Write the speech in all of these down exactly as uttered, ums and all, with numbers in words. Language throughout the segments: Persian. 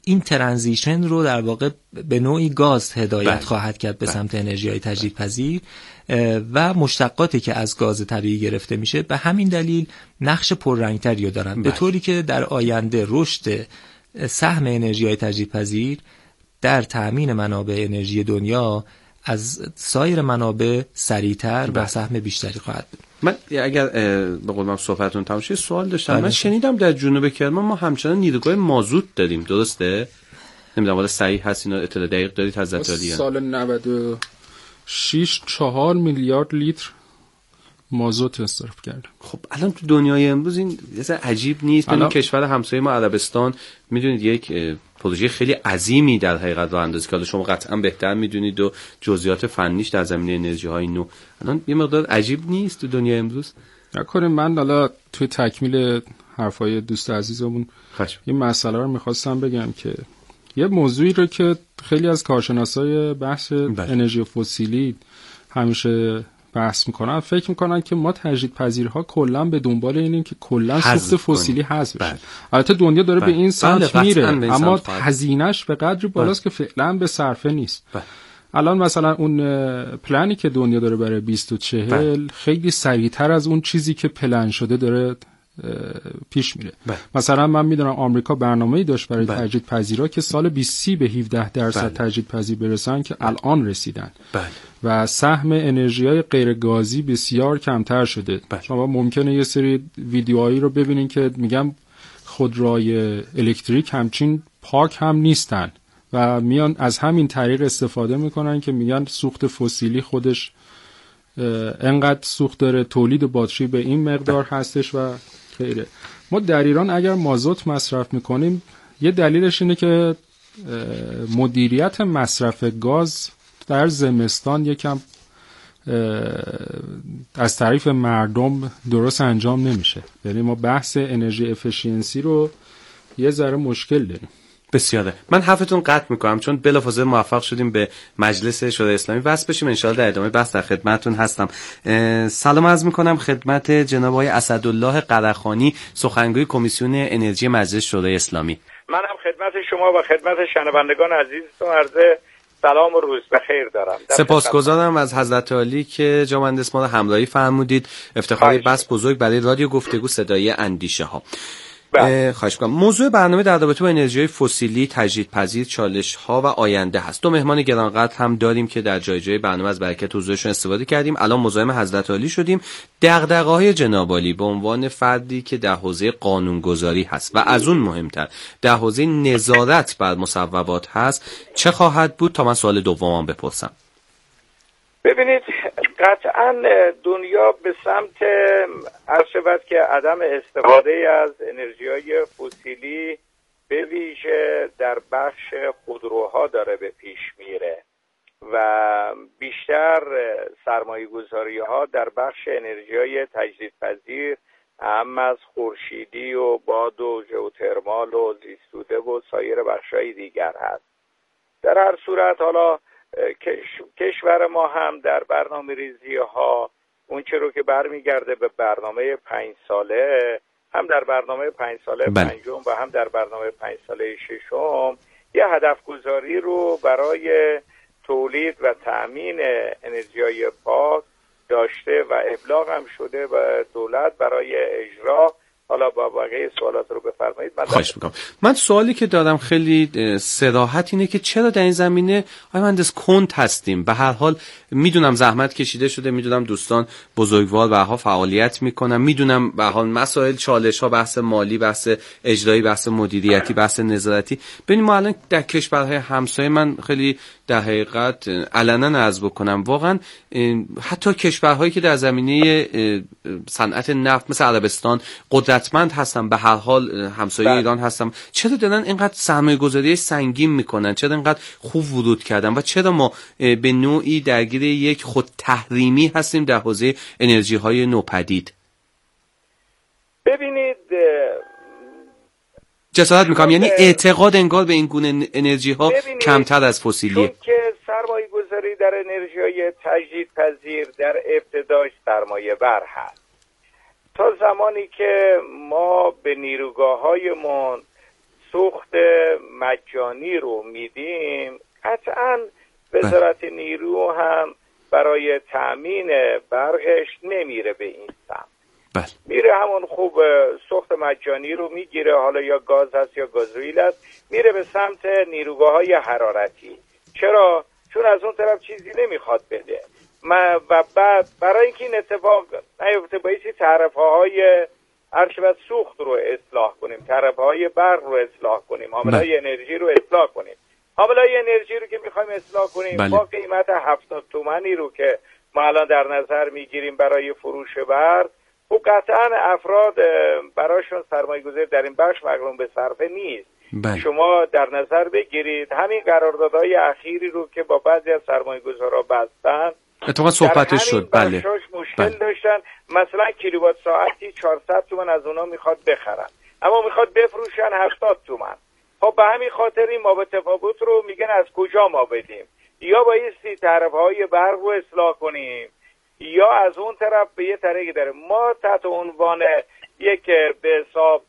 این ترانزیشن رو در واقع به نوعی گاز هدایت بله. خواهد کرد به بله. سمت انرژی‌های تجدیدپذیر و مشتقاتی که از گاز طبیعی گرفته میشه به همین دلیل نقش پررنگتری رو دارن بله. به طوری که در آینده رشد سهم انرژی‌های تجدیدپذیر در تأمین منابع انرژی دنیا از سایر منابع سریعتر و سهم بیشتری خواهد بود. من اگر به قول من صحبتتون تمام شد سوال داشتم بله. من شنیدم در جنوب کرمان ما همچنان نیروگاه مازوت داریم، درسته؟ نمیدونم والا صحیح هست، اینا اطلاع دقیق دارید حضرت عالی؟ سال نود و شش چهار میلیارد لیتر مازوت مصرف کرد. خب الان تو دنیای امروز این اصلا عجیب نیست؟ این کشور همسایه ما عربستان میدونید یک پروژه خیلی عظیمی در حقیقت راه اندازی که شما قطعا بهتر میدونید و جزئیات فنیش در زمینه انرژی های نو. الان یه مقدار عجیب نیست تو دنیای امروز؟ نکنه من حالا توی تکمیل حرفای دوست عزیزمون خشم. یه مسئله رو میخواستم بگم که یه موضوعی رو که خیلی از کارشناسای بحث بله. انرژی فسیلی همیشه بحث میکنن، فکر میکنن که ما تجدیدپذیرها کلا به دنبال اینیم که کلا سوخت فسیلی حذف بشه. البته دنیا داره بله. به این سمت بله. میره، اما هزینه‌اش به قدری بالاست بله. که فعلا به صرفه نیست. بله. الان مثلا اون پلنی که دنیا داره برای بیست و چهل بله. خیلی سریعتر از اون چیزی که پلن شده داره پیش میره. بله. مثلا من میدونم آمریکا برنامه‌ای داشت برای بله. تجدیدپذیرها که سال بیست سی به هفده درصد بله. تجدیدپذیر برسن که بله. الان رسیدن. بله. و سهم انرژی‌های غیر گازی بسیار کمتر شده. بله. شما ممکنه یه سری ویدیوهایی رو ببینین که میگم خودروهای الکتریک همچین پاک هم نیستن و میان از همین طریق استفاده میکنن که میگن سوخت فسیلی خودش انقدر سوخت داره، تولید باتری به این مقدار هستش و غیره. ما در ایران اگر مازوت مصرف میکنیم یه دلیلش اینه که مدیریت مصرف گاز در زمستان یکم از طریق مردم درست انجام نمیشه. یعنی ما بحث انرژی افیشینسی رو یه ذره مشکل داریم. بسیاره. من حرفتون قطع میکنم چون بلافاصله موفق شدیم به مجلس شورای اسلامی وصل بشیم. انشاءالله در ادامه بحث در خدمتتون هستم. سلام عرض میکنم خدمت جناب آقای اسدالله قرخانی، سخنگوی کمیسیون انرژی مجلس شورای اسلامی. منم خدمت شما و خدمت شنوندگان عزیزتون عرض سلام و روز بخیر دارم. سپاسگزارم از حضرت عالی که جا مهندس ما رو همراهی فرمودید. افتخاری بس بزرگ برای رادیو گفتگو صدای اندیشه ها. خواهش می‌کنم. موضوع برنامه در رابطه با انرژی‌های فسیلی، تجدیدپذیر، چالش‌ها و آینده هست. دو مهمان گرانقدر هم داریم که در جای جای برنامه از برکت حضورشون استفاده کردیم. الان مزاحم حضرت عالی شدیم. دغدغه‌های جناب عالی به عنوان فردی که در حوزه قانونگذاری هست و از اون مهمتر در حوزه نظارت بر مصوبات هست چه خواهد بود تا من سوال دومم بپرسم. ببینید قطعا دنیا به سمت عرض شود که عدم استفاده از انرژی‌های فسیلی به ویژه در بخش خودروها داره به پیش میره و بیشتر سرمایه‌گذاری‌ها در بخش انرژی‌های تجدیدپذیر هم از خورشیدی و باد و ژئوترمال و زیستوده و سایر بخش‌های دیگر هست. در هر صورت حالا کشور ما هم در برنامه ریزی ها اون چه رو که برمیگرده به برنامه پنج ساله، هم در برنامه پنج ساله پنجم و هم در برنامه پنج ساله ششم یه هدف گذاری رو برای تولید و تأمین انرژی‌های پاک داشته و ابلاغ هم شده و دولت برای اجرا. حالا با بقیه سوالات رو بفرمایید. من خواهش می‌کنم. من سوالی که دارم خیلی صراحت اینه که چرا در این زمینه آقای مهندس کند هستیم؟ به هر حال میدونم زحمت کشیده شده، میدونم دوستان بزرگوار به هر حال فعالیت میکنن، میدونم به هر حال مسائل چالش‌ها، بحث مالی، بحث اجرایی، بحث مدیریتی، بحث نظارتی. ببینید ما الان در کشورهای همسایه من خیلی در حقیقت علنا عرض بکنم واقعا حتی کشورهایی که در زمینه صنعت نفت مثل عربستان قدرتمند هستن، به هر حال همسایه ایران هستن، چرا دارن اینقدر سرمایه‌گذاری سنگین میکنن؟ چرا اینقدر خوب ورود کردن و چرا ما به نوعی درگیر یک خود تحریمی هستیم در حوزه انرژی های نوپدید؟ ببینید جسارت میکنم یعنی اعتقاد انگار به این گونه انرژی ها کمتر از فسیلیه. چون که سرمایه گذاری در انرژی های تجدیدپذیر در ابتداش سرمایه بر هست. تا زمانی که ما به نیروگاه هایمون سوخت مجانی وزارت نیرو هم برای تأمین برقش نمیره به این سمت. بله. میره همون خوب سوخت مجانی رو میگیره، حالا یا گاز هست یا گازوئیل هست، میره به سمت نیروگاه‌های حرارتی. چرا؟ چون از اون طرف چیزی نمیخواد بده. ما و بعد برای اینکه این اتفاق نیفته بایستی تعرفه‌های ارشد سوخت رو اصلاح کنیم، تعرفه‌های برق رو اصلاح کنیم، حامله‌های انرژی رو اصلاح کنیم. حامله‌های انرژی رو که میخوایم اصلاح کنیم بله. با قیمت هفتاد تومانی رو که ما الان در نظر میگیریم برای فروش برق، و قطعا افراد براشون سرمایه‌گذاری در این بخش مغروم به صرفه نیست. بله. شما در نظر بگیرید همین قراردادهای اخیری رو که با بعضی از سرمایه‌گذارا بستن، اتفاقا صحبتش شد. بله. مشکل بله. داشتن. مثلا کیلووات ساعتی چهارصد تومان از اونا میخواد بخرن، اما میخواد بفروشن هفتاد تومان. خب به همین خاطر این ما به تفاوت رو میگن از کجا ما بدیم؟ یا بایستی تعرفه‌های برق رو اصلاح کنیم، یا از اون طرف به یه طریقی داره. ما تحت عنوان یک به حساب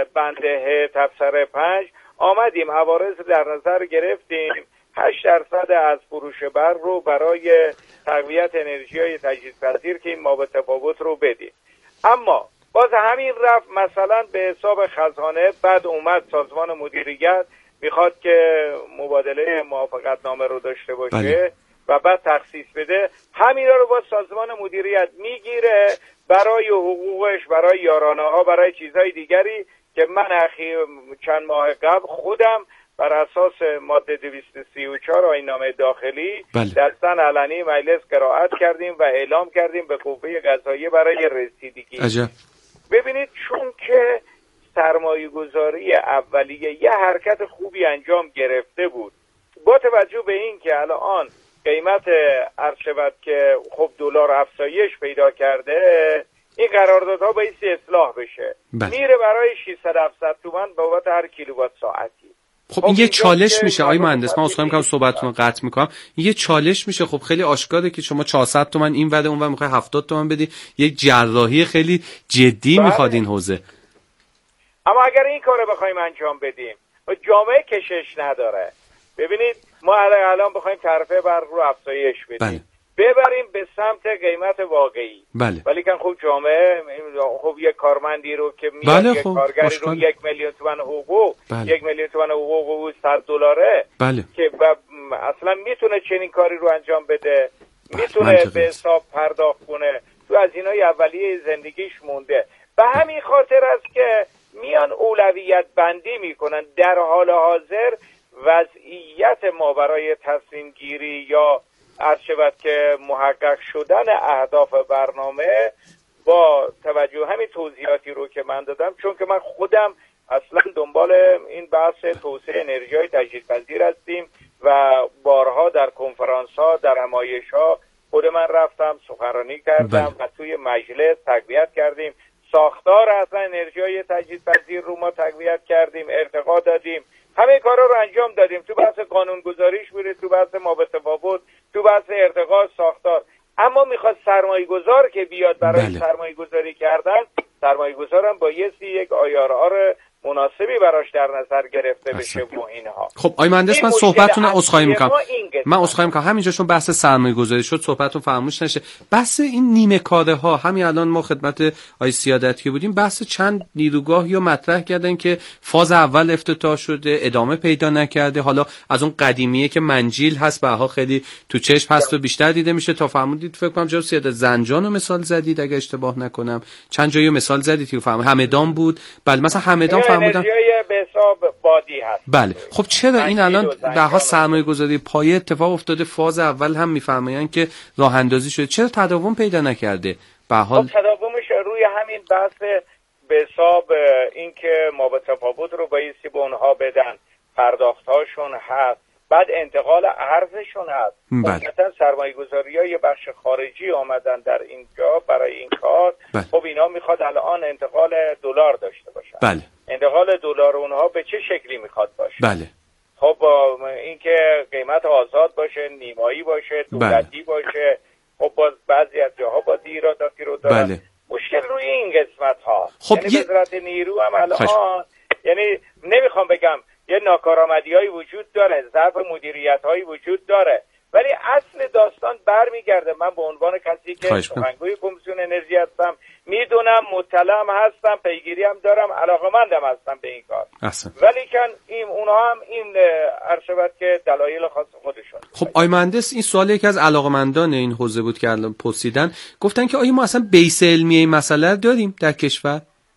بنده تفسیر پنج آمدیم عوارض در نظر گرفتیم، هشت درصد از فروش برق رو برای تقویت انرژی‌های تجدیدپذیر که این ما به تفاوت رو بدیم. اما باز همین رفت مثلا به حساب خزانه، بعد اومد سازمان مدیریت میخواد که مبادله موافقتنامه رو داشته باشه. بله. و بعد تخصیص بده، همینا رو با سازمان مدیریت میگیره برای حقوقش، برای یارانه ها، برای چیزهای دیگری که من اخیر چند ماه قبل خودم بر اساس ماده دویست و سی و چهار آیین‌نامه داخلی بله. در سن علنی مجلس قرائت کردیم و اعلام کردیم به قوه قضاییه برای رسیدگی. عجب. ببینید چون که سرمایه گذاری اولیه یه حرکت خوبی انجام گرفته بود، با توجه به این که الان قیمت عرض شود که خب دلار افزایش پیدا کرده، این قراردادها بایستی اصلاح بشه. بله. میره برای ششصد هفتصد تومان بابت هر کیلووات ساعتی. خب این یه چالش میشه آقای مهندس، من اصلا میگم صحبتتون رو قطع میکنم، این یه چالش میشه. خب خیلی آشکاره که شما چهارصد تومان این وده اون ور میخوای هفتاد تومان بدی، یک جراحی خیلی جدی بله. میخواد این حوزه. اما اگر این کارو بخوایم انجام بدیم جامعه کشش نداره. ببینید ما الان بخوایم تعرفه برق رو افزایش بدیم، بله. ببریم به سمت قیمت واقعی، بله. ولی که خب جامعه خب یک کارمندی رو که میاد بله. یک خب. کارگری آشکال. رو یک میلیون تومان حقوق، بله. یک میلیون تومان حقوق و صد دلاره، بله. که اصلا میتونه چنین کاری رو انجام بده، میتونه به حساب پرداخت کنه، تو از اینای اولیه زندگیش مونده. به همین خاطر است که میان اولویت بندی میکنن. در حال حاضر وضعیت ما برای تصمیم گیری یا عرض شود که محقق شدن اهداف برنامه با توجه همین توضیحاتی رو که من دادم، چون که من خودم اصلا دنبال این بحث توسعه انرژی‌های تجدیدپذیر هستیم و بارها در کنفرانس‌ها، در همایش‌ها خود من رفتم سخنرانی کردم و توی مجلس تقویت کردیم. ساختار اصلا انرژی‌های تجدیدپذیر رو ما تقویت کردیم، ارتقا دادیم، همه کارا رو انجام دادیم. تو بحث قانونگذاریش میره، تو بحث مابتفاوت، تو بحث ارتقا ساختار. اما میخواد سرمایه گذار که بیاد برای بله. سرمایه گذاری کردن، سرمایه گذارم بایستی یک آیارآر مناسبی براش در نظر گرفته بشه و اینها. خب آقای مهندس من صحبتتون رو عذرخواهی میکنم. من عذرخواهی میکنم همینجاشون بحث سرمایه گذاری شد، صحبتتون فراموش نشه. بحث این نیمه کاره ها، همین الان ما خدمت آقای سیادتی بودیم، بحث چند نیروگاه یا مطرح کردن که فاز اول افتتاح شده، ادامه پیدا نکرده. حالا از اون قدیمیه که منجیل هست بها خیلی تو چشم هست و بیشتر دیده میشه. تا فرمودید فکر کنم جناب سیادت زنجان رو مثال زدید اگه اشتباه نکنم، چند جایی مثال زدید که فهم همدان بود. بله مثلا همدان فرمودن به حساب بادی هست. بله خب چرا این الان بها سرمایه گذاری پایه اتفاق افتاده، فاز اول هم میفرمایند که راه اندازی شده، چرا تداوم پیدا نکرده؟ به حال خب تداومش روی همین بحث به حساب اینکه ما به تفاوت رو بایستی به اونها بدن، پرداختاشون هست، بعد انتقال ارزشون هست. مثلا سرمایه گذاری ها یه بخش خارجی آمدن در اینجا برای این کار. بله. خب اینا میخواد الان انتقال دلار داشته باشن. بله. انتقال دلار اونها به چه شکلی میخواد باشه؟ بله. خب اینکه قیمت آزاد باشه، نیمایی باشه، دولتی بله. باشه. خب باز بعضی از جاها با ایراداتی رو دارن. بله. مشکل روی این قسمت ها. خب یعنی وزارت نیرو هم الان یعنی نمیخوام بگم یه ناکارآمدی‌هایی وجود داره، ضعف مدیریت‌هایی وجود داره، ولی اصل داستان برمیگرده. من به عنوان کسی که سخنگوی کمیسیون انرژی هستم میدونم، مطلعم هستم، پیگیری هم دارم، علاقه‌مندم هستم به این کار. ولی کن این اونها هم این عرشبت که دلایل خاص خودشون. خب آقای مهندس، این سوال یکی از علاقه‌مندان این حوزه بود که الان پرسیدن، گفتن که آیا ما اصلا بیس علمی این مسئله داریم در کشور؟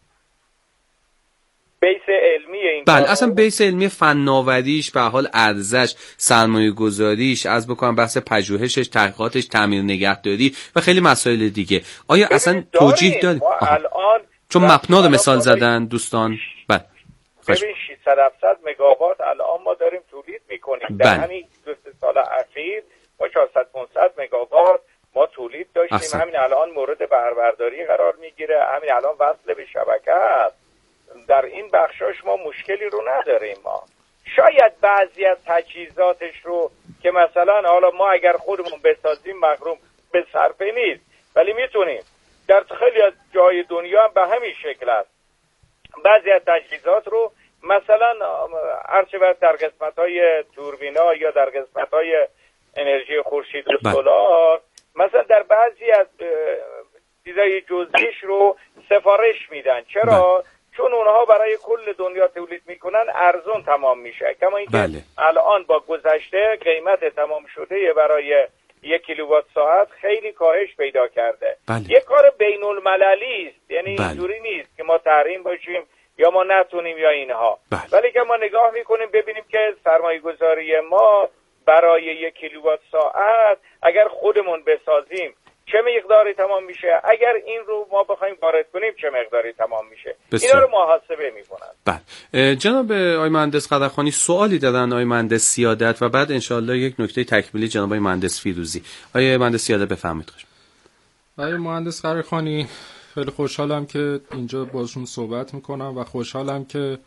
بیس علمی این بله، اصلا بیس علمی فناوریش، به حال ارزش، سرمایه گذاریش، از بکنم بحث پژوهشش، تحقیقاتش، تعمیر نگهداری و خیلی مسائل دیگه، آیا اصلا توجیه داریم؟ الان چون مپنا رو مثال زدن دوستان. بله ببین ششصد هفتصد مگاوات الان ما داریم تولید میکنیم. در همین دو سه سال اخیر ما چهارصد پانصد مگاوات ما تولید داشتیم. اصلا. همین الان مورد بهره‌برداری قرار میگیره، همین الان وصل به شبکه است. در این بخشاش ما مشکلی رو نداریم. ما شاید بعضی از تجهیزاتش رو که مثلا حالا ما اگر خودمون بسازیم مغروم به صرفه نیست، ولی میتونیم. در خیلی از جای دنیا هم به همین شکل است. بعضی از تجهیزات رو مثلا هرچه در قسمت‌های توربینا یا در قسمت‌های انرژی خورشید و سولار، مثلا در بعضی از چیزای جزئیش رو سفارش میدن. چرا؟ چون اونها برای کل دنیا تولید میکنن، ارزون تمام میشه. کما اینکه بله. الان با گذشته قیمت تمام شده برای یک کیلووات ساعت خیلی کاهش پیدا کرده. بله. یک کار بین المللی است، یعنی بله. اینجوری نیست که ما تحریم باشیم یا ما نتونیم یا اینها. بله. ولی که ما نگاه میکنیم ببینیم که سرمایه گذاری ما برای یک کیلووات ساعت اگر خودمون بسازیم چه مقداری تمام میشه، اگر این رو ما بخوایم وارد کنیم چه مقداری تمام میشه. بسیار. اینا رو محاسبه میکنن. بله. جناب آقای مهندس قدرخانی سوالی دادن آقای مهندس سیادت و بعد انشالله یک نکته تکمیلی جناب آقای مهندس فیروزی. آقای مهندس سیادت بفرمایید. آقای مهندس قدرخانی، خیلی خوشحالم که اینجا باشون صحبت میکنم و خوشحالم که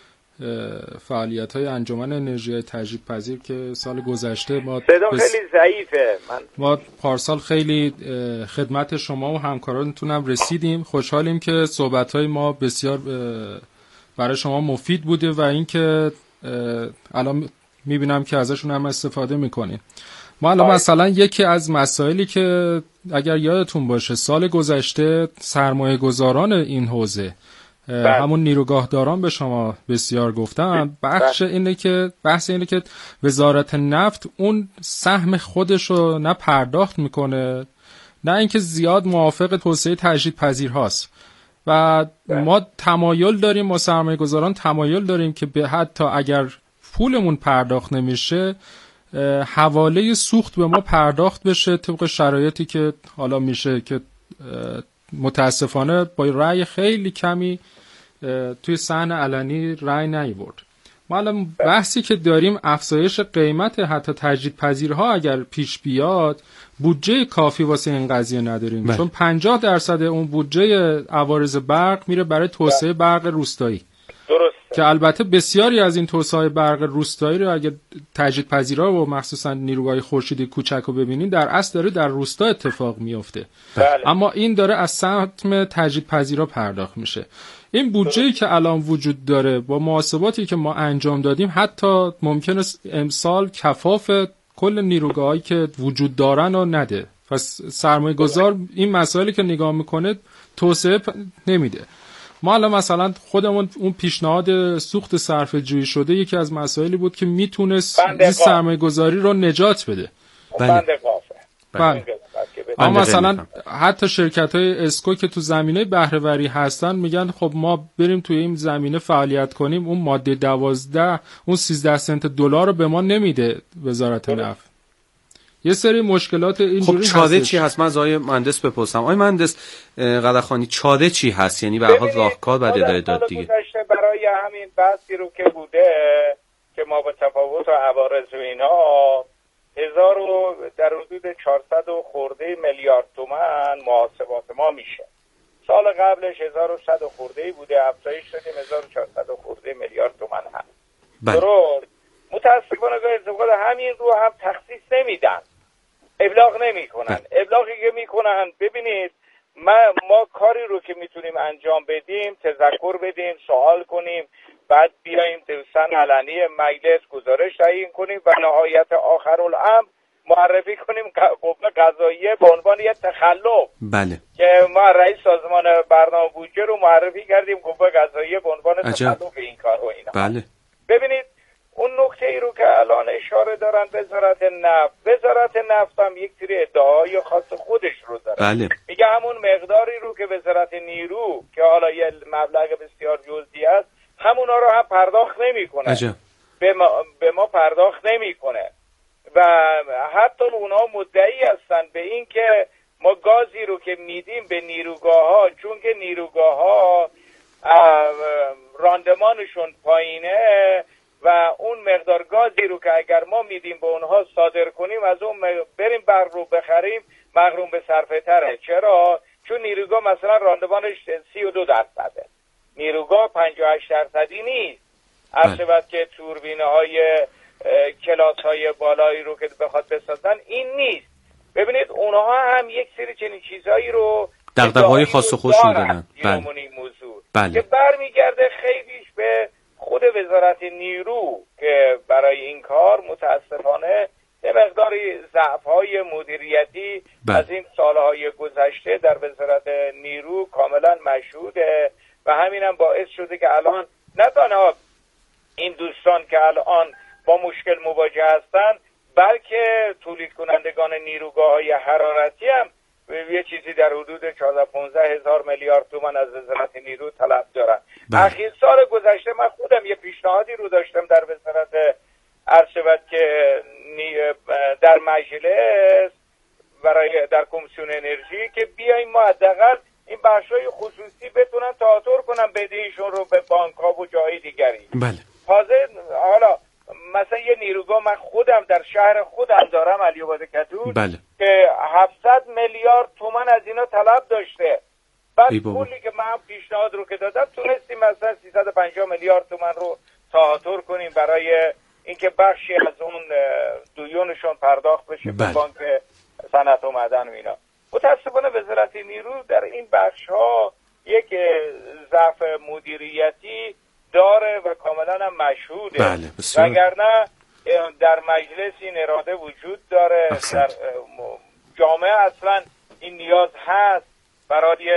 فعالیت‌های انجمن انرژی تجدید پذیر که سال گذشته ما صدا بس... خیلی ضعیفه. من ما پارسال خیلی خدمت شما و همکارانتون هم رسیدیم. خوشحالیم که صحبت‌های ما بسیار برای شما مفید بوده و اینکه الان می‌بینم که ازشون هم استفاده می‌کنیم. ما الان مثلا یکی از مسائلی که اگر یادتون باشه سال گذشته سرمایه گذاران این حوزه بله. همون نیروگاهداران به شما بسیار گفتم، بخش بله. اینه که بحث اینه که وزارت نفت اون سهم خودش رو نه پرداخت میکنه نه اینکه زیاد موافق توسعه تجدید پذیر هاست و بله. ما تمایل داریم، ما سرمایه گذاران تمایل داریم که به حتی اگر پولمون پرداخت نمیشه حواله سوخت به ما پرداخت بشه طبق شرایطی که حالا میشه که متاسفانه با رأی خیلی کمی توی صحن علنی رأی نیورد. ما الان بحثی که داریم افزایش قیمت حتی تجدید پذیرها اگر پیش بیاد بودجه کافی واسه این قضیه نداریم بله. چون پنجاه درصد اون بودجه عوارض برق میره برای توسعه برق روستایی. درست. که البته بسیاری از این توسعه برق روستایی رو اگه تجدید پذیرها و مخصوصا نیروگاه خورشیدی کوچک رو ببینین در اصل داره در روستا اتفاق میفته بله. اما این داره از سمت تجدید پذیرها پرداخت میشه. این بودجه‌ای که الان وجود داره با محاسباتی که ما انجام دادیم حتی ممکنه امسال کفاف کل نیروگاهایی که وجود دارن رو نده. پس سرمایه گذار این مسائلی که نگاه میکنه توسعه نمیده. ما الان مثلا خودمون اون پیشنهاد سوخت صرفه جویی شده یکی از مسائلی بود که میتونست این سرمایه گذاری رو نجات بده. بله. بله. اما مثلا حتی شرکت های اسکو که تو زمینه بهره‌وری هستن میگن خب ما بریم توی این زمینه فعالیت کنیم، اون ماده دوازده اون سیزده سنت دلار رو به ما نمیده وزارت نفت. یه سری مشکلات اینجوری خب چاره چی هست؟ من از آقای مهندس بپرسم. آقای مهندس قدرخانی چاره چی هست؟ یعنی به هر حال راهکار بعد اداره داد دیگه. برای همین بحثی رو که بوده که ما با تفاوت و عوارض و اینا هزار و در حدود چهارصد و خورده میلیارد تومان محاسبات ما میشه. سال قبلش هزار و صد خورده بوده، افزایش دادیم هزار و چهارصد خورده میلیارد تومان هم. درست. متاسفانه گاهی اوقات همین رو هم تخصیص نمیدن، ابلاغ نمیکنن. ابلاغی که میکنن ببینید ما ما کاری رو که میتونیم انجام بدیم تذکر بدیم، سوال کنیم، بعد بیایم در سن علنی مجلس گزارش تعیین کنیم و نهایت آخرالامر معرفی کنیم قوه قضاییه به عنوان یک تخلف. بله. که ما رئیس سازمان برنامه بودجه رو معرفی کردیم قوه قضاییه به عنوان تخلف این کار و اینا. بله. ببینید اون نکته ای رو که الان اشاره دارن وزارت نفت، وزارت نفت هم یک سری ادعاهای خاص خودش رو داره. بله. میگه همون مقداری رو که وزارت نیرو که حالا یه مبلغ بسیار جزئی است همونا رو هم پرداخت نمیکنه. عجب. به ما به ما پرداخت نمیکنه و حتی اونا مدعی هستن به این که ما گازی رو که میدیم به نیروگاه ها، چون که نیروگاه ها راندمانشون پایینه و اون مقدار گازی رو که اگر ما میدیم به اونها صادر کنیم از اون بریم برق رو بخریم مغروم به صرفه تره. چرا؟ چون نیروگاه مثلا راندمانش سی و دو درصده، نیروگاه پنجاه و هشت درصدی نیست. عرض شود که توربینه های کلاس های بالایی رو که بخواد بسازن این نیست. ببینید اونها هم یک سری چنین چیزهایی رو دغدغه‌های خاص و خودشون دارن. بله. موضوع بله. که برمیگرده خیلیش به خود وزارت نیرو که برای این کار متاسفانه یه مقداری ضعف‌های مدیریتی بله. از این سالهای گذشته در وزارت نیرو کاملا مشهوده و همینم باعث شده که الان نه تنها این دوستان که الان با مشکل مواجه هستن بلکه تولید کنندگان نیروگاه‌های حرارتی هم یه چیزی در حدود چهارده پانزده هزار میلیارد تومان از وزارت نیرو طلب دارن. اخیر سال گذشته من خودم یه پیشنهادی رو داشتم در وزارت عرض شود که در مجلس برای در کمیسیون انرژی که بیایم ما حداقل این بخشای خصوصی بتونن تئاتر کنن بدهیشون رو به بانک‌ها و جای دیگری. بله. تازه حالا مثلا یه نیروگاه من خودم در شهر خودم دارم علی‌آباد کدود بله. که هفتصد میلیارد تومان از اینا طلب داشته. بعد پولی که من پیشنهاد رو که دادم تونستیم مثلا سیصد و پنجاه میلیارد تومان رو تئاتر کنیم برای اینکه بخشی از اون دیونشون پرداخت بشه بله. به بانک صنعت و معدن و اینا. متاسفانه وزارت نیرو در این بخش‌ها یک ضعف مدیریتی داره و کاملا هم مشهوده. بله. وگرنه در مجلس این اراده وجود داره. احسنت. در جامعه اصلا این نیاز هست برای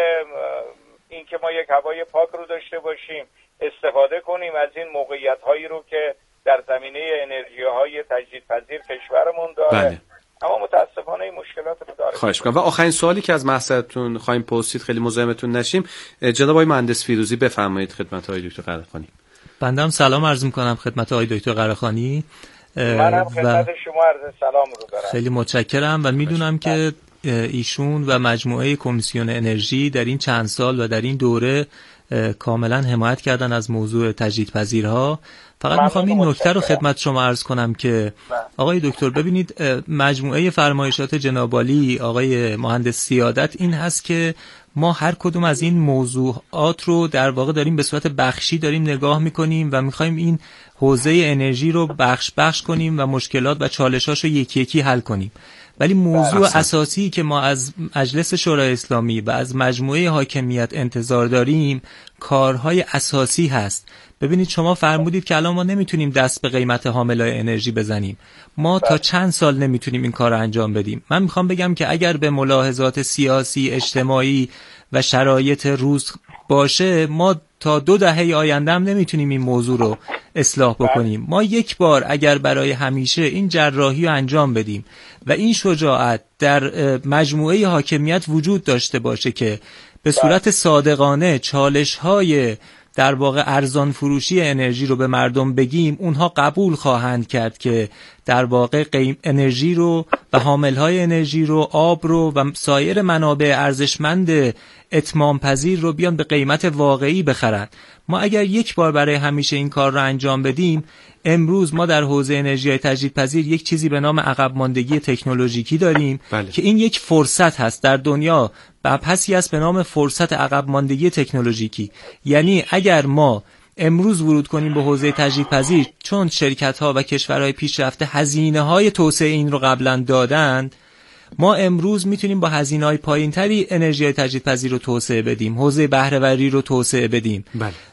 اینکه ما یک هوای پاک رو داشته باشیم، استفاده کنیم از این موقعیت‌هایی رو که در زمینه انرژی‌های تجدیدپذیر کشورمون داره. بله. اما متاسفانه این مشکلات رو داره. خواهش می‌کنم. و آخرین سوالی که از محضرتون خواهیم پرسید، خیلی مزاحمتون نشیم، جناب آقای مهندس فیروزی بفرمایید خدمت آقای دکتر قرهخانی. بنده هم سلام عرض می‌کنم خدمت آقای دکتر قرهخانی. منم خدمت شما عرض سلام رو دارم. خیلی متشکرم و میدونم که ایشون و مجموعه کمیسیون انرژی در این چند سال و در این دوره کاملا حمایت کردن از موضوع تجدیدپذیرها. فقط میخوام این نکته رو خدمت شما عرض کنم که آقای دکتر ببینید مجموعه فرمایشات جناب عالی آقای مهندس سیادت این هست که ما هر کدوم از این موضوعات رو در واقع داریم به صورت بخشی داریم نگاه میکنیم و میخوایم این حوزه انرژی رو بخش بخش کنیم و مشکلات و چالشاش رو یکی یکی حل کنیم. ولی موضوع اساسی که ما از مجلس شورای اسلامی و از مجموعه حاکمیت انتظار داریم کارهای اساسی هست. ببینید شما فرمودید که الان ما نمیتونیم دست به قیمت حاملای انرژی بزنیم. ما تا چند سال نمیتونیم این کار رو انجام بدیم. من میخوام بگم که اگر به ملاحظات سیاسی، اجتماعی و شرایط روز باشه ما تا دو دهه آینده هم نمیتونیم این موضوع رو اصلاح بکنیم. ما یک بار اگر برای همیشه این جراحی رو انجام بدیم و این شجاعت در مجموعه حاکمیت وجود داشته باشه که به صورت صادقانه چالش‌های در واقع ارزان فروشی انرژی رو به مردم بگیم، اونها قبول خواهند کرد که در واقع قیم انرژی رو و حاملهای انرژی رو، آب رو و سایر منابع ارزشمند اتمام پذیر رو بیان به قیمت واقعی بخرن. ما اگر یک بار برای همیشه این کار رو انجام بدیم، امروز ما در حوزه انرژی تجدیدپذیر یک چیزی به نام عقب ماندگی تکنولوژیکی داریم. بله. که این یک فرصت هست در دنیا، مبحثی است به نام فرصت عقب ماندگی تکنولوژیکی. یعنی اگر ما امروز ورود کنیم به حوزه تجدیدپذیر، چون شرکت‌ها و کشورهای پیشرفته هزینه‌های توسعه این رو قبلا دادند، ما امروز میتونیم با هزینه‌های پایینتری انرژی تجدیدپذیر رو توسعه بدیم، حوزه بهره‌وری رو توسعه بدیم. بله.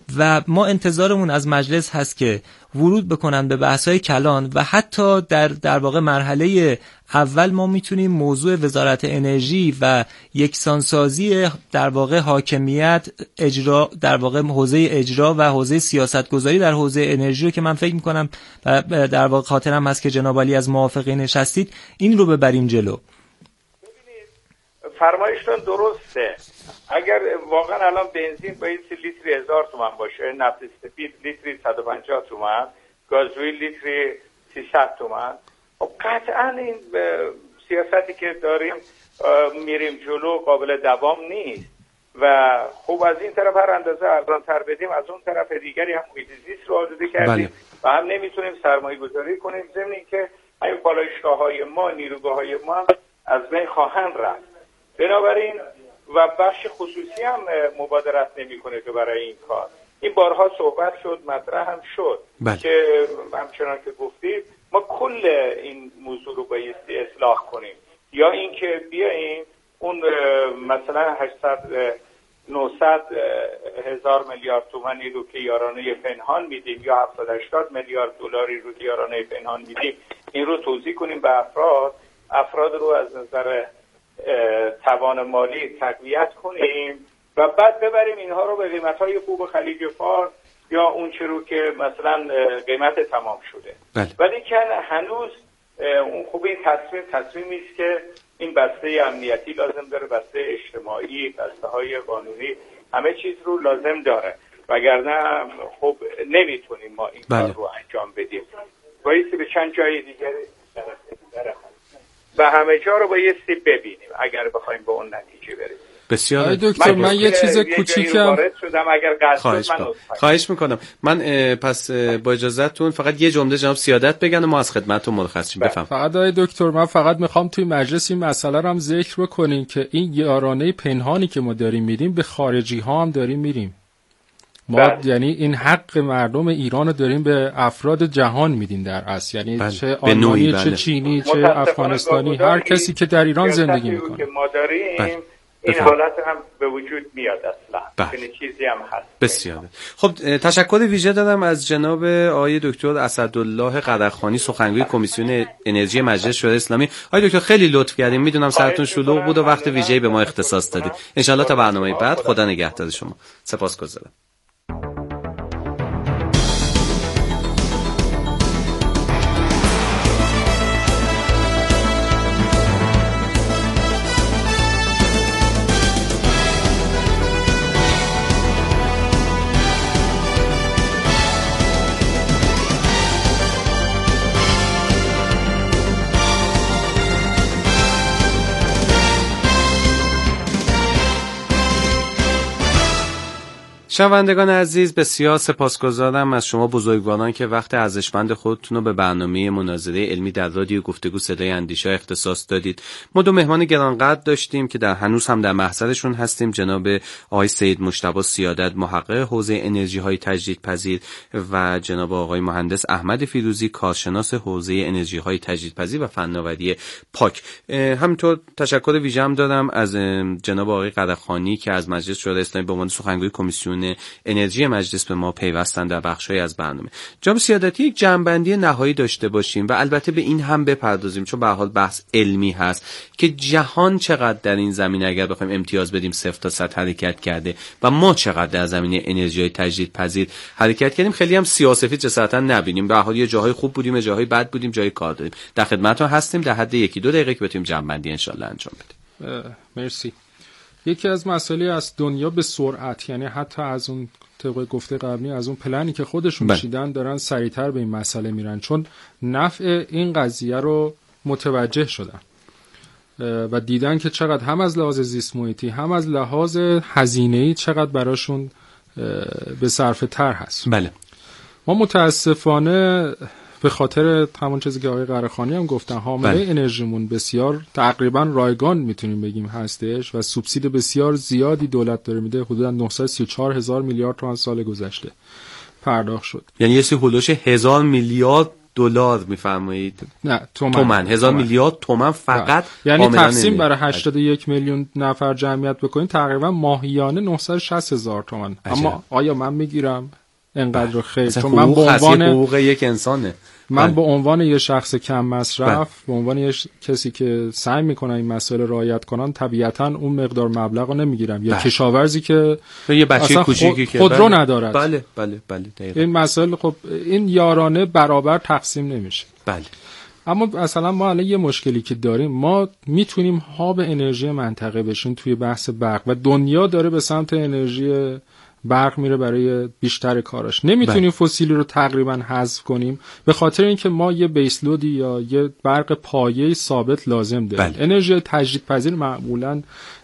و ما انتظارمون از مجلس هست که ورود بکنن به بحث‌های کلان و حتی در در واقع مرحله اول ما میتونیم موضوع وزارت انرژی و یکسانسازی در واقع حاکمیت اجرا در واقع حوزه اجرا و حوزه سیاستگذاری در حوزه انرژی رو که من فکر میکنم در واقع خاطرم هست که جناب عالی از موافقین نشستید این رو ببریم جلو. فرمایشتون درسته. اگر واقعا الان بنزین باید لیتری هزار تومان باشه، نفت سفید لیتری صد و پنجاه تومان، گازوئیل لیتری سیصد تومان، خب قطعا این سیاستی که داریم میریم جلو قابل دوام نیست و خب از این طرف هر اندازه ارزان تر بدیم از اون طرف دیگری هم محیط زیست رو آلوده کردیم بله. و هم نمیتونیم سرمایه گذاری کنیم، ضمن اینکه همین پالایشگاه‌های ما، نیروگاه‌های ما از بین خواهند رفت. بنابراین و بخش خصوصی هم مبادرت نمیکنه که برای این کار این بارها صحبت شد، مطرح هم شد بله. که همچنان که گفتید ما کل این موضوع رو بایستی اصلاح کنیم یا اینکه بیاییم اون مثلا هشتصد نهصد هزار میلیارد تومانی رو که یارانه پنهان میدیم یا هفتاد هشتاد میلیارد دلاری رو که یارانه پنهان میدیم این رو توزیع کنیم به افراد افراد رو از نظر توان مالی تقویت کنیم و بعد ببریم اینها رو به قیمت‌های خوب خلیج فارس یا اون چه رو که مثلا قیمت تمام شده بله. ولی که هنوز اون خوب این تصمیم تصمیمی است که این بسته امنیتی لازم داره، بسته اجتماعی، بسته های قانونی، همه چیز رو لازم داره وگرنه خب نمیتونیم ما این بله. کار رو انجام بدیم. بایستی به چند جای دیگری و همه جا رو بایستی ببینیم اگر بخوایم به اون نتیجه برسیم. بسیار دکتر من, من یه چیز کوچیکم خواهش, خواهش میکنم من پس با اجازهتون فقط یه جمله جناب سیادت بگن و ما از خدمتتون مرخص شیم. بفهم. فقط آقای دکتر من فقط میخوام توی مجلس این مسئله رو هم ذکر بکنیم که این یارانه پنهانی که ما داریم میدیم به خارجی ها هم داریم میدیم. ما بله. یعنی این حق مردم ایران رو داریم به افراد جهان میدیم در اصل، یعنی بله. چه آلمانی بله. چه چینی چه افغانستانی هر کسی که در ایران زندگی میکنه که ما داریم بله. این حالت هم به وجود میاد اصلا این چیزی هم هست. بسیار خب تشکر ویژه دادم از جناب آقای دکتر اسدالله قدرخانی سخنگوی کمیسیون انرژی مجلس شورای اسلامی. آقای دکتر خیلی لطف کردین، میدونم سرتون شلوغ بود و وقت ویژه‌ای به ما اختصاص دادید. ان شاء الله تا برنامه بعد خدا نگهدار شما. سپاسگزارم. شنوندگان عزیز بسیار سپاسگزارم از شما بزرگواران که وقت ارزشمند خودتون رو به برنامه مناظره علمی در رادیو گفتگو صدای اندیشه اختصاص دادید. ما دو مهمان گرانقدر داشتیم که در هنوز هم در محضرشون هستیم، جناب آقای سید مجتبی سیادت محقق حوزه انرژی های تجدیدپذیر و جناب آقای مهندس احمد فیروزی کارشناس حوزه انرژی های تجدیدپذیر و فناوری پاک. همینطور تشکر ویژه هم دارم از جناب آقای قدرخانی که از مجلس شورای اسلامی به عنوان سخنگوی کمیسیون انرژی مجلس به ما پیوستن در بخشای از برنامه. جناب سیادتی یک جنبندی نهایی داشته باشیم و البته به این هم بپردازیم چون به هر حال بحث علمی هست که جهان چقدر در این زمینه اگر بخوایم امتیاز بدیم صفر تا صد حرکت کرده و ما چقدر در زمینه انرژی تجدیدپذیر حرکت کردیم. خیلی هم سیاه‌سفید جسارتا نبینیم، به هر حال یه جاهای خوب بودیم، یه جاهای بد بودیم، جای کار داریم. در خدمتتون هستیم در حد یکی دو دقیقه که بتونیم جنبندی ان شاء الله انجام بدیم. مرسی. یکی از مسائل از دنیا به سرعت، یعنی حتی از اون طبق گفته قبلی از اون پلنی که خودشون چیدن دارن سریعتر به این مسئله میرن چون نفع این قضیه رو متوجه شدن و دیدن که چقدر هم از لحاظ زیست محیطی هم از لحاظ هزینه‌ای چقدر براشون به صرفه تر هست. بله. ما متاسفانه به خاطر همون چیزی که آقای قرخانی هم گفتن حامله بله. انرژیمون بسیار تقریبا رایگان میتونیم بگیم هستش و سوبسید بسیار زیادی دولت داره میده، حدودا نهصد و سی و چهار هزار میلیارد تومان سال گذشته پرداخت شد. یعنی یه سی هولوش هزار میلیارد دلار میفرمایید؟ نه تومن. تومن هزار میلیارد تومن فقط. یعنی تقسیم برای هشتاد و یک میلیون نفر جمعیت بکنین تقریبا ماهیانه نهصد و شصت هزار تومان. اما آیا من میگیرم اینقدر رو؟ خیر، چون من به عنوان حقوق یک انسانه، من به عنوان یه شخص کم مصرف، به عنوان یه کسی که سعی میکنه این مسائل رعایت کنن، طبیعتا اون مقدار مبلغ رو نمیگیرم. یا کشاورزی که یه بچه کوچیکی که خودرو ندارد. بله بله بله دقیقاً. این مسائل خب این یارانه برابر تقسیم نمیشه. بله. اما مثلا ما الان یه مشکلی که داریم، ما میتونیم هاب انرژی منطقه بشیم توی بحث برق و دنیا داره به سمت انرژی برق میره برای بیشتر کاراش. نمیتونیم فسیلی رو تقریبا حذف کنیم به خاطر اینکه ما یه بیس لودی یا یه برق پایه ثابت لازم داریم. بله. انرژی تجدیدپذیر معمولا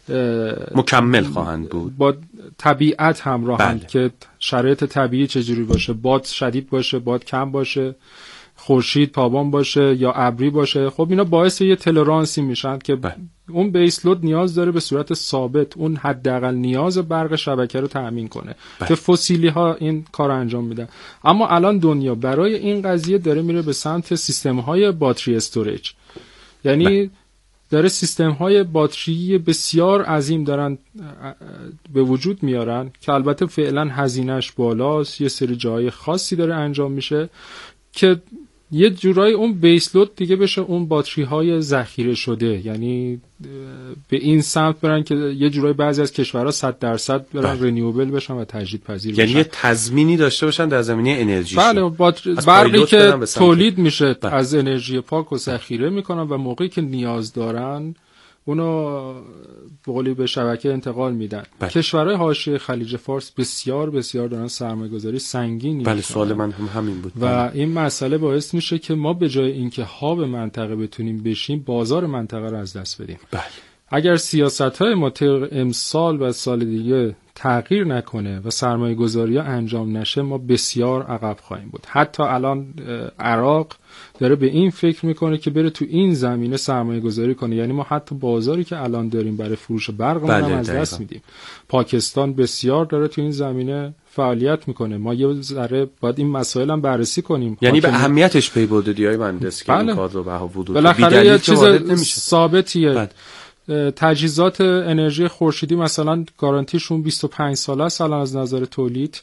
مکمل خواهند بود، با طبیعت همراهند. بله. که شرایط طبیعی چجوری باشه، باد شدید باشه، باد کم باشه، خورشید تابان باشه یا ابری باشه، خب اینا باعث یه تلرانسی میشن که بله. اون بیس لود نیاز داره به صورت ثابت اون حداقل نیاز برق شبکه رو تأمین کنه. بله. که فسیلی ها این کار رو انجام میدن. اما الان دنیا برای این قضیه داره میره به سمت سیستم های باتری استوریج، یعنی بله. داره سیستم های باتری بسیار عظیم دارن به وجود میارن که البته فعلا هزینهش بالاست، یه سری جای خاصی داره انجام میشه که یه جورایی اون بیس لود دیگه بشه اون باتری های ذخیره شده. یعنی به این سمت برن که یه جورایی بعضی از کشورها صد درصد برن رینیوبل بشن و تجدیدپذیر بشن، یعنی یه تضمینی داشته باشن در زمینه انرژی. بله، برقی که تولید میشه بله. از انرژی پاک و ذخیره میکنن و موقعی که نیاز دارن اونو بقولی به شبکه انتقال میدن. بله. کشورهای حاشیه خلیج فارس بسیار بسیار دارن سرمایه‌گذاری سنگینی بله میکنن. سوال من هم همین بود. و بله. این مسئله باعث میشه که ما به جای اینکه هاب منطقه بتونیم بشیم، بازار منطقه رو از دست بدیم. بله. اگر سیاست‌های ما امسال و سال دیگه تغییر نکنه و سرمایه‌گذاری‌ها انجام نشه، ما بسیار عقب خواهیم بود. حتی الان عراق داره به این فکر میکنه که بره تو این زمینه سرمایه‌گذاری کنه. یعنی ما حتی بازاری که الان داریم برای فروش برق بله هم از دست میدیم. پاکستان بسیار داره تو این زمینه فعالیت میکنه. ما یه ذره باید این مسائل هم بررسی کنیم. یعنی به اهمیتش پی برده دیای مهندس که بله. این کار رو به وجود بالاخره یه چیز ثابتیه. بله. تجهیزات انرژی خورشیدی مثلا گارانتیشون بیست و پنج ساله است الان از نظر تولید.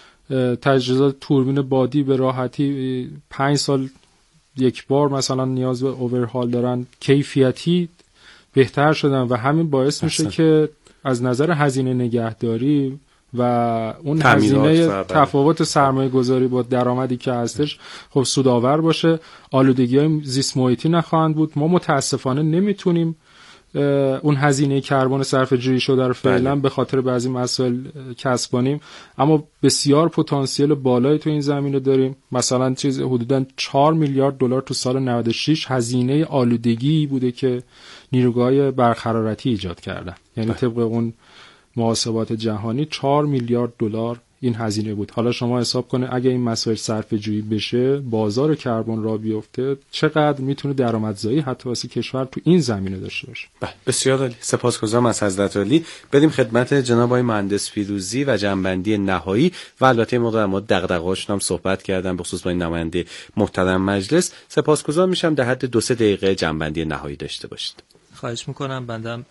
تجهیزات توربین بادی به راحتی پنج سال یک بار مثلا نیاز به اوورهال دارن، کیفیتی بهتر شدن و همین باعث میشه که از نظر هزینه نگهداری و اون هزینه تفاوت سرمایه گذاری با درآمدی که هستش خب سودآور باشه. آلودگی های زیست محیطی نخواهند بود. ما متاسفانه نمیتونیم اون هزینه کربن صرفه جویی شده رو فعلا به خاطر بعضی مسائل کسب کنیم، اما بسیار پتانسیل بالایی تو این زمینه داریم. مثلا چیز حدوداً چهار میلیارد دلار تو سال نود و شش هزینه آلودگی بوده که نیروگاه برق حرارتی ایجاد کردن. یعنی طبق اون محاسبات جهانی چهار میلیارد دلار این هزینه بود. حالا شما حساب کنه اگه این مسائل صرفه جویی بشه، بازار کربن را بیفته، چقدر میتونه درآمدزایی حتی واسه کشور تو این زمینه داشته باشه. بله بسیار عالی. سپاسگزارم از حضرت عالی. بریم خدمت جناب آقای مهندس فیروزی و جنبندی نهایی و البته ما در مورد دغدغه‌هاشون هم صحبت کردم بخصوص با این نماینده محترم مجلس. سپاسگزار میشم در حد دو سه دقیقه جنبندی نهایی داشته باشید. خواهش میکنم. بندم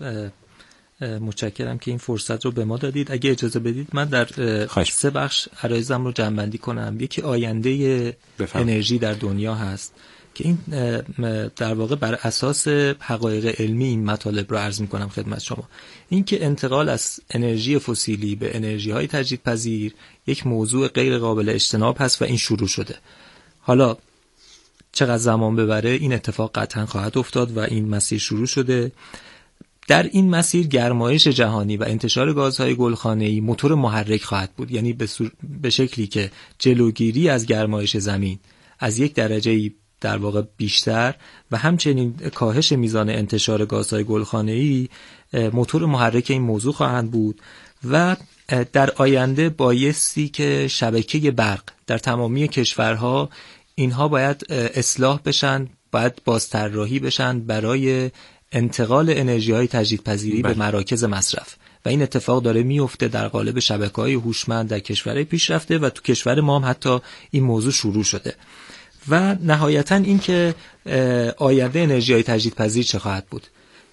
متشکرم که این فرصت رو به ما دادید. اگه اجازه بدید من در سه بخش عرایزم رو جمع‌بندی کنم. یکی آینده بفهم. انرژی در دنیا هست که این در واقع بر اساس حقایق علمی این مطالب رو عرض می‌کنم خدمت شما. این که انتقال از انرژی فسیلی به انرژی‌های تجدیدپذیر یک موضوع غیر قابل اجتناب هست و این شروع شده. حالا چقدر زمان ببره این اتفاق قطعا خواهد افتاد و این مسیر شروع شده. در این مسیر گرمایش جهانی و انتشار گازهای گلخانه‌ای موتور محرک خواهد بود، یعنی به, سور... به شکلی که جلوگیری از گرمایش زمین از یک درجه در واقع بیشتر و همچنین کاهش میزان انتشار گازهای گلخانه‌ای موتور محرک این موضوع خواهند بود و در آینده بایستی که شبکه برق در تمامی کشورها اینها باید اصلاح بشن، باید بازطراحی بشن برای انتقال انرژی‌های تجدیدپذیری به مراکز مصرف و این اتفاق داره میفته در قالب شبکه‌های هوشمند در کشورهای پیشرفته و تو کشور ما هم حتی این موضوع شروع شده و نهایتا این که آینده انرژی‌های تجدیدپذیر چه خواهد بود.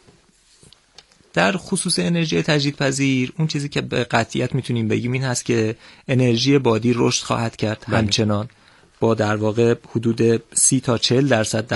در خصوص انرژی تجدیدپذیر اون چیزی که به قطعیت میتونیم بگیم این هست که انرژی بادی رشد خواهد کرد، همچنان با در واقع حدود سی تا چهل درصد